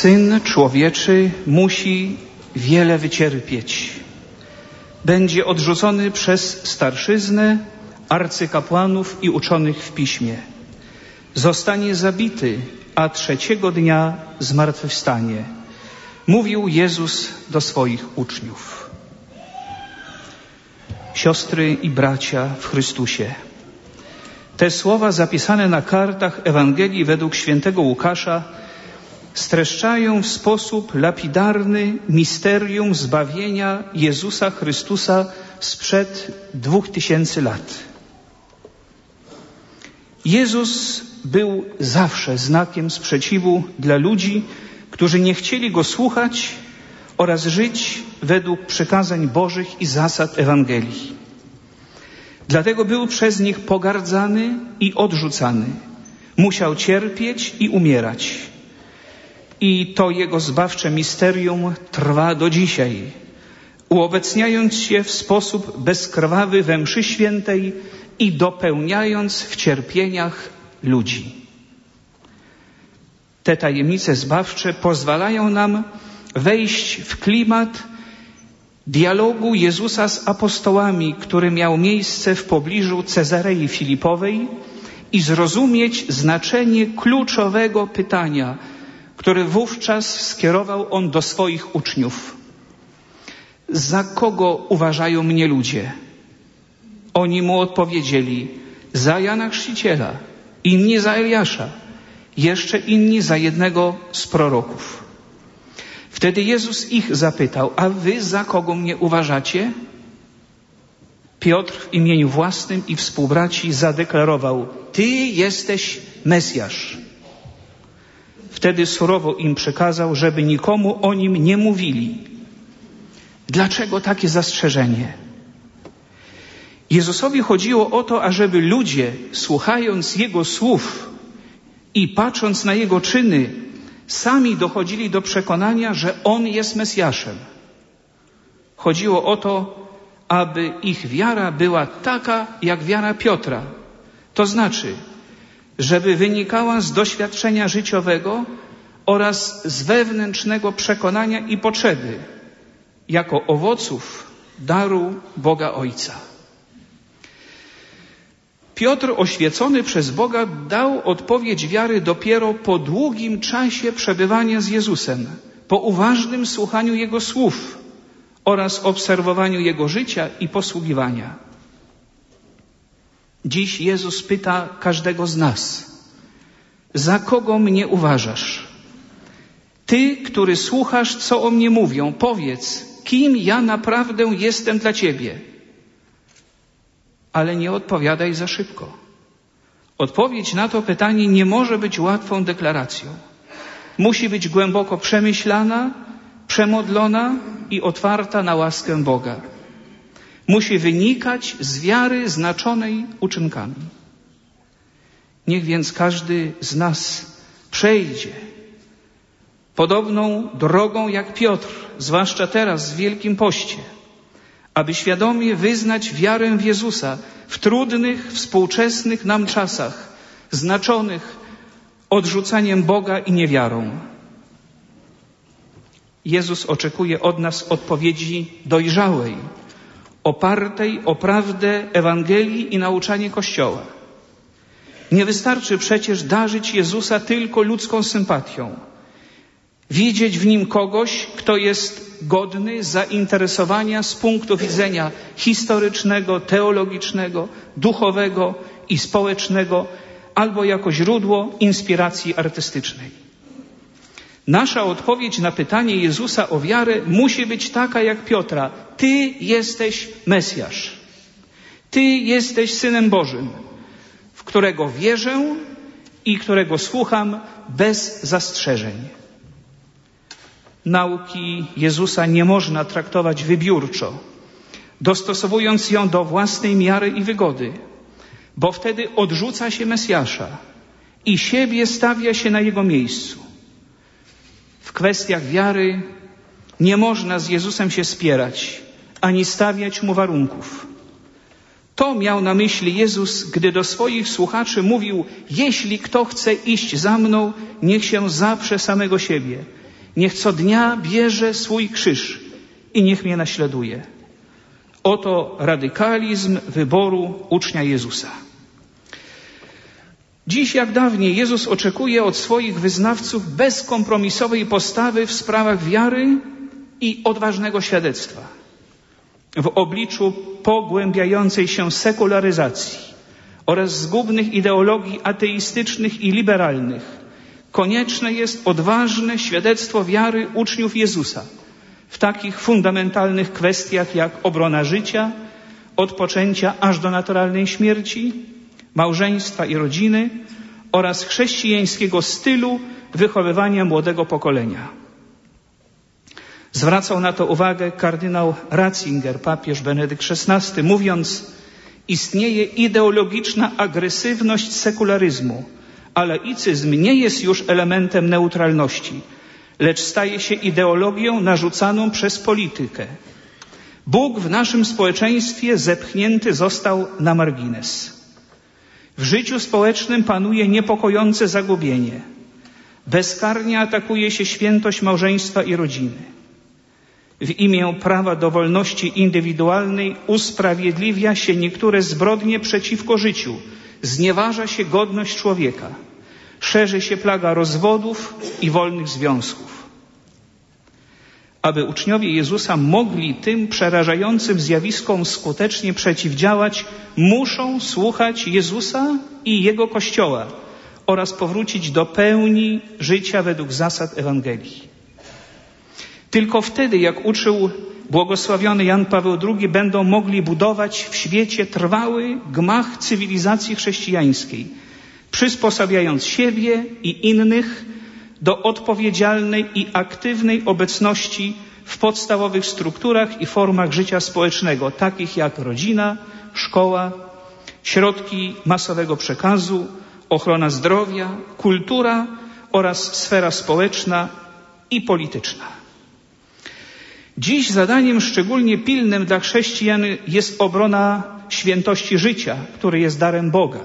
Syn Człowieczy musi wiele wycierpieć. Będzie odrzucony przez starszyznę, arcykapłanów i uczonych w piśmie. Zostanie zabity, a 3. dnia zmartwychwstanie. Mówił Jezus do swoich uczniów. Siostry i bracia w Chrystusie, te słowa zapisane na kartach Ewangelii według świętego Łukasza streszczają w sposób lapidarny misterium zbawienia Jezusa Chrystusa sprzed 2000 lat. Jezus był zawsze znakiem sprzeciwu dla ludzi, którzy nie chcieli Go słuchać oraz żyć według przykazań Bożych i zasad Ewangelii. Dlatego był przez nich pogardzany i odrzucany. Musiał cierpieć i umierać. I to Jego zbawcze misterium trwa do dzisiaj, uobecniając się w sposób bezkrwawy we mszy świętej i dopełniając w cierpieniach ludzi. Te tajemnice zbawcze pozwalają nam wejść w klimat dialogu Jezusa z apostołami, który miał miejsce w pobliżu Cezarei Filipowej, i zrozumieć znaczenie kluczowego pytania, które wówczas skierował On do swoich uczniów. Za kogo uważają mnie ludzie? Oni Mu odpowiedzieli: za Jana Chrzciciela, inni za Eliasza, jeszcze inni za jednego z proroków. Wtedy Jezus ich zapytał: a wy za kogo mnie uważacie? Piotr w imieniu własnym i współbraci zadeklarował: Ty jesteś Mesjasz. Wtedy surowo im przekazał, żeby nikomu o Nim nie mówili. Dlaczego takie zastrzeżenie? Jezusowi chodziło o to, ażeby ludzie, słuchając Jego słów i patrząc na Jego czyny, sami dochodzili do przekonania, że On jest Mesjaszem. Chodziło o to, aby ich wiara była taka jak wiara Piotra. To znaczy, żeby wynikała z doświadczenia życiowego oraz z wewnętrznego przekonania i potrzeby, jako owoców daru Boga Ojca. Piotr, oświecony przez Boga, dał odpowiedź wiary dopiero po długim czasie przebywania z Jezusem, po uważnym słuchaniu Jego słów oraz obserwowaniu Jego życia i posługiwania. Dziś Jezus pyta każdego z nas: za kogo mnie uważasz? Ty, który słuchasz, co o mnie mówią, powiedz, kim ja naprawdę jestem dla Ciebie. Ale nie odpowiadaj za szybko. Odpowiedź na to pytanie nie może być łatwą deklaracją. Musi być głęboko przemyślana, przemodlona i otwarta na łaskę Boga. Musi wynikać z wiary znaczonej uczynkami. Niech więc każdy z nas przejdzie podobną drogą jak Piotr, zwłaszcza teraz w Wielkim Poście, aby świadomie wyznać wiarę w Jezusa w trudnych, współczesnych nam czasach, znaczonych odrzucaniem Boga i niewiarą. Jezus oczekuje od nas odpowiedzi dojrzałej, opartej o prawdę Ewangelii i nauczanie Kościoła. Nie wystarczy przecież darzyć Jezusa tylko ludzką sympatią, widzieć w Nim kogoś, kto jest godny zainteresowania z punktu widzenia historycznego, teologicznego, duchowego i społecznego, albo jako źródło inspiracji artystycznej. Nasza odpowiedź na pytanie Jezusa o wiarę musi być taka jak Piotra: Ty jesteś Mesjasz. Ty jesteś Synem Bożym, w którego wierzę i którego słucham bez zastrzeżeń. Nauki Jezusa nie można traktować wybiórczo, dostosowując ją do własnej miary i wygody, bo wtedy odrzuca się Mesjasza i siebie stawia się na Jego miejscu. W kwestiach wiary nie można z Jezusem się spierać, ani stawiać Mu warunków. To miał na myśli Jezus, gdy do swoich słuchaczy mówił: jeśli kto chce iść za mną, niech się zaprze samego siebie Niech co dnia bierze swój krzyż i niech mnie naśladuje. Oto radykalizm wyboru ucznia Jezusa. Dziś jak dawniej Jezus oczekuje od swoich wyznawców bezkompromisowej postawy w sprawach wiary i odważnego świadectwa. W obliczu pogłębiającej się sekularyzacji oraz zgubnych ideologii ateistycznych i liberalnych konieczne jest odważne świadectwo wiary uczniów Jezusa w takich fundamentalnych kwestiach jak obrona życia, od poczęcia aż do naturalnej śmierci, małżeństwa i rodziny oraz chrześcijańskiego stylu wychowywania młodego pokolenia. Zwracał na to uwagę kardynał Ratzinger, papież Benedykt XVI, mówiąc: istnieje ideologiczna agresywność sekularyzmu, a laicyzm nie jest już elementem neutralności, lecz staje się ideologią narzucaną przez politykę. Bóg w naszym społeczeństwie zepchnięty został na margines. W życiu społecznym panuje niepokojące zagubienie. Bezkarnie atakuje się świętość małżeństwa i rodziny. W imię prawa do wolności indywidualnej usprawiedliwia się niektóre zbrodnie przeciwko życiu, znieważa się godność człowieka, szerzy się plaga rozwodów i wolnych związków. Aby uczniowie Jezusa mogli tym przerażającym zjawiskom skutecznie przeciwdziałać, muszą słuchać Jezusa i Jego Kościoła oraz powrócić do pełni życia według zasad Ewangelii. Tylko wtedy, jak uczył błogosławiony Jan Paweł II, będą mogli budować w świecie trwały gmach cywilizacji chrześcijańskiej, przysposabiając siebie i innych do odpowiedzialnej i aktywnej obecności w podstawowych strukturach i formach życia społecznego, takich jak rodzina, szkoła, środki masowego przekazu, ochrona zdrowia, kultura oraz sfera społeczna i polityczna. Dziś zadaniem szczególnie pilnym dla chrześcijan jest obrona świętości życia, które jest darem Boga.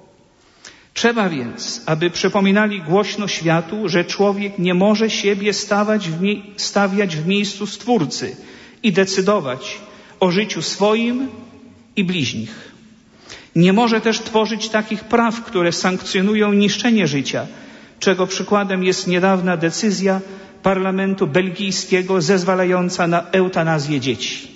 Trzeba więc, aby przypominali głośno światu, że człowiek nie może siebie stawiać w miejscu Stwórcy i decydować o życiu swoim i bliźnich. Nie może też tworzyć takich praw, które sankcjonują niszczenie życia, czego przykładem jest niedawna decyzja parlamentu belgijskiego zezwalająca na eutanazję dzieci.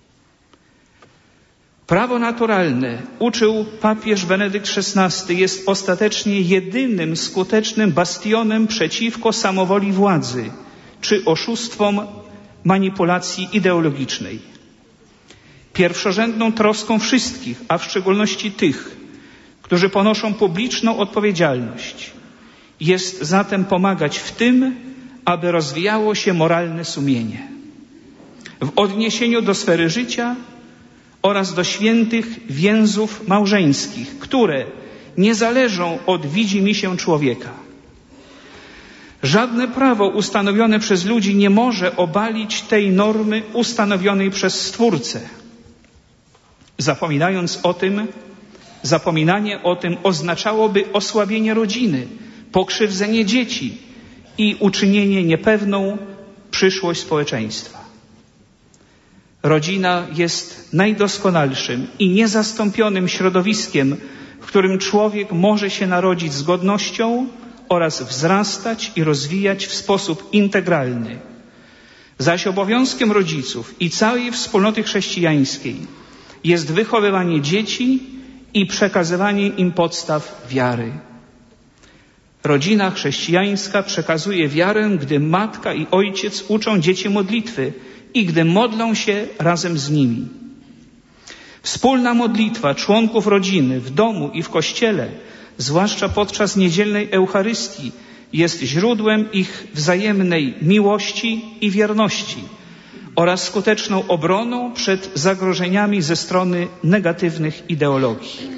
Prawo naturalne, uczył papież Benedykt XVI, jest ostatecznie jedynym skutecznym bastionem przeciwko samowoli władzy czy oszustwom manipulacji ideologicznej. Pierwszorzędną troską wszystkich, a w szczególności tych, którzy ponoszą publiczną odpowiedzialność, jest zatem pomagać w tym, aby rozwijało się moralne sumienie. W odniesieniu do sfery życia oraz do świętych więzów małżeńskich, które nie zależą od widzimisię człowieka. Żadne prawo ustanowione przez ludzi nie może obalić tej normy ustanowionej przez Stwórcę. Zapominanie o tym oznaczałoby osłabienie rodziny, pokrzywdzenie dzieci i uczynienie niepewną przyszłość społeczeństwa. Rodzina jest najdoskonalszym i niezastąpionym środowiskiem, w którym człowiek może się narodzić z godnością oraz wzrastać i rozwijać w sposób integralny. Zaś obowiązkiem rodziców i całej wspólnoty chrześcijańskiej jest wychowywanie dzieci i przekazywanie im podstaw wiary. Rodzina chrześcijańska przekazuje wiarę, gdy matka i ojciec uczą dzieci modlitwy i gdy modlą się razem z nimi. Wspólna modlitwa członków rodziny w domu i w kościele, zwłaszcza podczas niedzielnej Eucharystii, jest źródłem ich wzajemnej miłości i wierności oraz skuteczną obroną przed zagrożeniami ze strony negatywnych ideologii.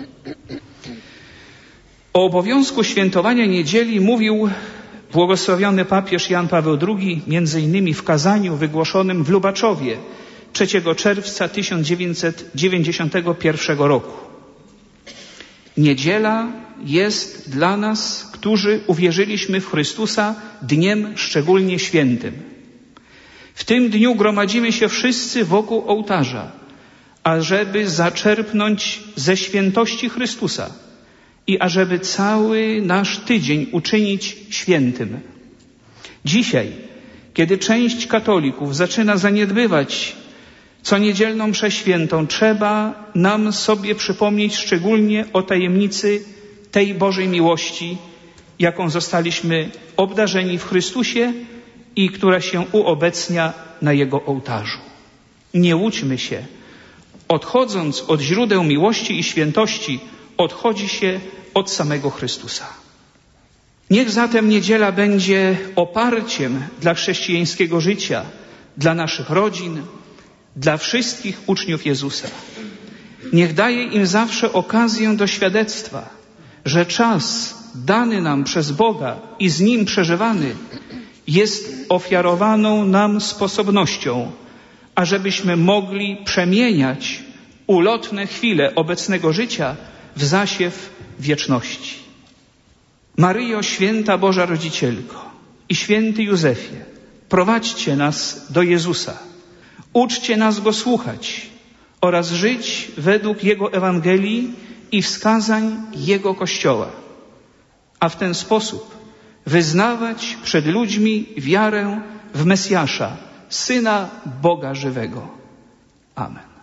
O obowiązku świętowania niedzieli mówił błogosławiony papież Jan Paweł II między innymi w kazaniu wygłoszonym w Lubaczowie 3 czerwca 1991 roku. Niedziela jest dla nas, którzy uwierzyliśmy w Chrystusa, dniem szczególnie świętym. W tym dniu gromadzimy się wszyscy wokół ołtarza, ażeby zaczerpnąć ze świętości Chrystusa i ażeby cały nasz tydzień uczynić świętym. Dzisiaj, kiedy część katolików zaczyna zaniedbywać coniedzielną mszę świętą, trzeba nam sobie przypomnieć szczególnie o tajemnicy tej Bożej miłości, jaką zostaliśmy obdarzeni w Chrystusie i która się uobecnia na Jego ołtarzu. Nie łudźmy się. Odchodząc od źródeł miłości i świętości, odchodzi się od samego Chrystusa. Niech zatem niedziela będzie oparciem dla chrześcijańskiego życia, dla naszych rodzin, dla wszystkich uczniów Jezusa. Niech daje im zawsze okazję do świadectwa, że czas dany nam przez Boga i z Nim przeżywany jest ofiarowaną nam sposobnością, ażebyśmy mogli przemieniać ulotne chwile obecnego życia w zasiew wieczności. Maryjo, święta Boża Rodzicielko i święty Józefie, prowadźcie nas do Jezusa, uczcie nas Go słuchać oraz żyć według Jego Ewangelii i wskazań Jego Kościoła, a w ten sposób wyznawać przed ludźmi wiarę w Mesjasza, Syna Boga żywego. Amen.